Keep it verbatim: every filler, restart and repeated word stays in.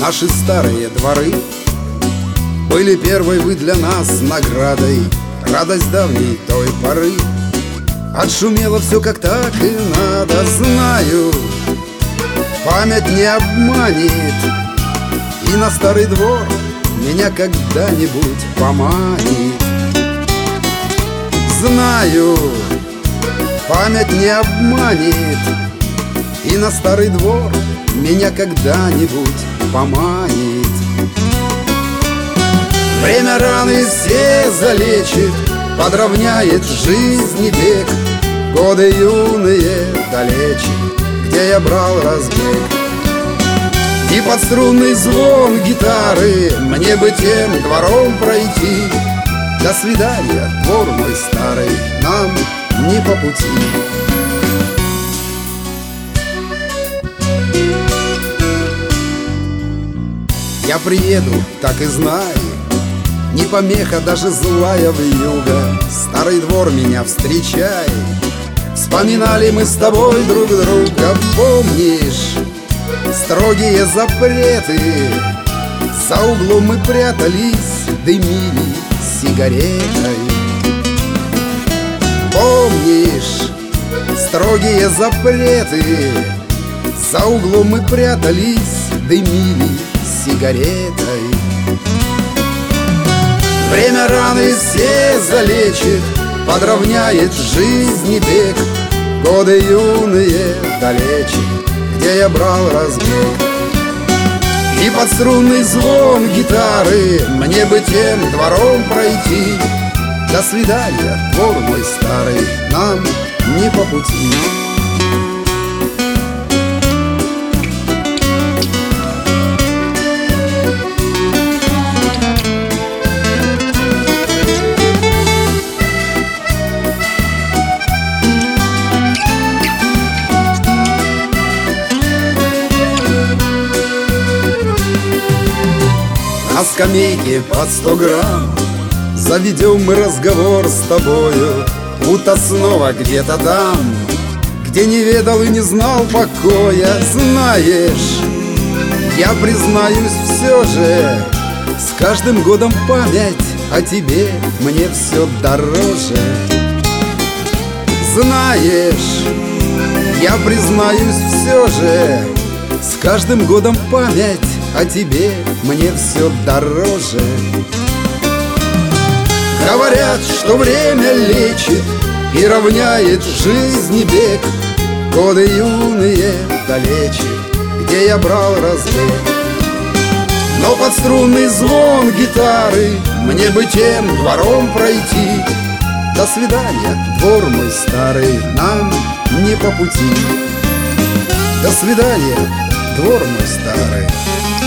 Наши старые дворы были первой вы для нас наградой, радость давней той поры. Отшумело все как так и надо, знаю, память не обманет, и на старый двор меня когда-нибудь поманит. Знаю, память не обманет, и на старый двор меня когда-нибудь поманит. Время раны все залечит, подровняет жизни бег. Годы юные далече, где я брал разбег. И под струнный звон гитары мне бы тем двором пройти. До свидания, двор мой старый, нам не по пути. Я приеду, так и знай, не помеха даже злая вьюга. Старый двор меня встречай. Вспоминали мы с тобой друг друга, помнишь строгие запреты? За углом мы прятались, дымили сигаретой. Помнишь строгие запреты? За углом мы прятались, дымили сигаретой. Время раны все залечит, подровняет жизни бег. Годы юные далече, где я брал разбег. И под струнный звон гитары мне бы тем двором пройти. До свидания, двор мой старый, нам не по пути. На скамейке под сто грамм заведем мы разговор с тобою. Будто снова где-то там, где не ведал и не знал покоя. Знаешь, я признаюсь все же, с каждым годом память о тебе мне все дороже. Знаешь, я признаюсь все же, с каждым годом память о тебе мне все дороже. Говорят, что время лечит и равняет жизни бег. Годы юные далече, где я брал разбег. Но под струнный звон гитары мне бы тем двором пройти. До свидания, двор мой старый, нам не по пути. До свидания, двор мой старый.